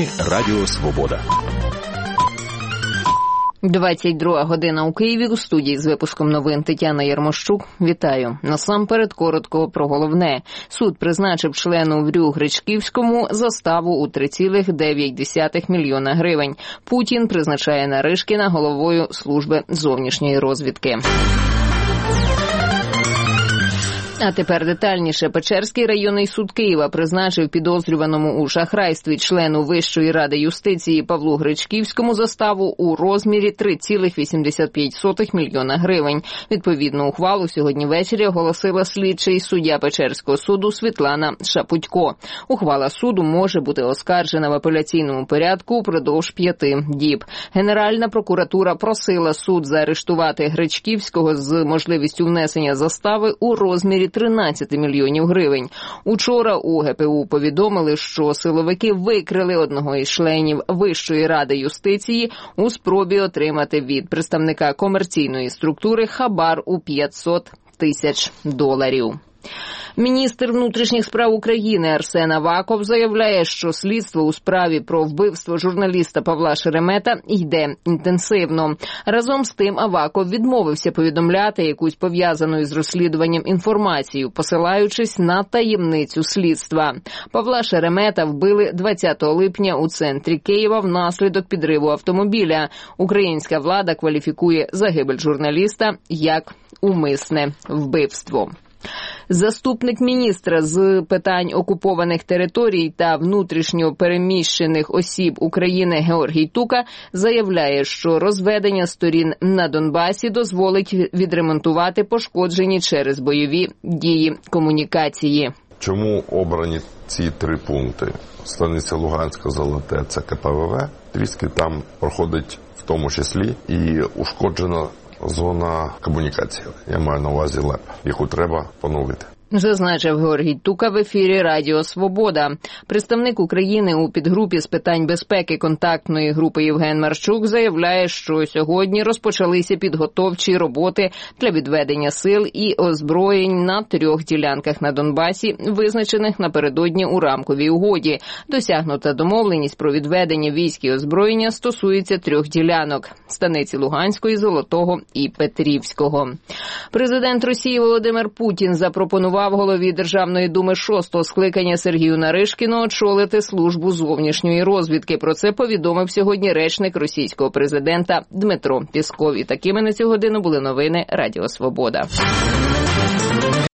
Новини Радіо Свобода. 22 година у Києві. У студії з випуском новин Тетяна Ярмощук. Вітаю. Насамперед коротко про головне. Суд призначив члену ВРЮ Гречківському заставу у 3,9 мільйона гривень. Путін призначає Наришкіна головою служби зовнішньої розвідки. А тепер детальніше. Печерський районний суд Києва призначив підозрюваному у шахрайстві члену Вищої ради юстиції Павлу Гречківському заставу у розмірі 3,85 мільйона гривень. Відповідну ухвалу сьогодні ввечері оголосила слідчий суддя Печерського суду Світлана Шапутько. Ухвала суду може бути оскаржена в апеляційному порядку упродовж 5 діб. Генеральна прокуратура просила суд заарештувати Гречківського з можливістю внесення застави у розмірі 13 мільйонів гривень. Учора у ГПУ повідомили, що силовики викрили одного із членів Вищої ради юстиції у спробі отримати від представника комерційної структури хабар у $500 тисяч. Міністр внутрішніх справ України Арсен Аваков заявляє, що слідство у справі про вбивство журналіста Павла Шеремета йде інтенсивно. Разом з тим Аваков відмовився повідомляти якусь пов'язану із розслідуванням інформацію, посилаючись на таємницю слідства. Павла Шеремета вбили 20 липня у центрі Києва внаслідок підриву автомобіля. Українська влада кваліфікує загибель журналіста як умисне вбивство. Заступник міністра з питань окупованих територій та внутрішньо переміщених осіб України Георгій Тука заявляє, що розведення сторін на Донбасі дозволить відремонтувати пошкоджені через бойові дії комунікації. Чому обрані ці 3 пункти? Станиця Луганська, Золоте, це КПВВ. Тріски там проходить в тому числі і ушкоджена зона комунікації. Я маю на увазі ЛЕП, яку треба поновити. Зазначив Георгій Тука в ефірі Радіо Свобода. Представник України у підгрупі з питань безпеки контактної групи Євген Марчук заявляє, що сьогодні розпочалися підготовчі роботи для відведення сил і озброєнь на 3 ділянках на Донбасі, визначених напередодні у рамковій угоді. Досягнута домовленість про відведення військ і озброєння стосується 3 ділянок – Станиці Луганської, Золотого і Петрівського. Президент Росії Володимир Путін запропонував голові Державної думи 6-го скликання Сергію Наришкіну очолити службу зовнішньої розвідки. Про це повідомив сьогодні речник російського президента Дмитро Пєсков. І такими на цю годину були новини Радіо Свобода.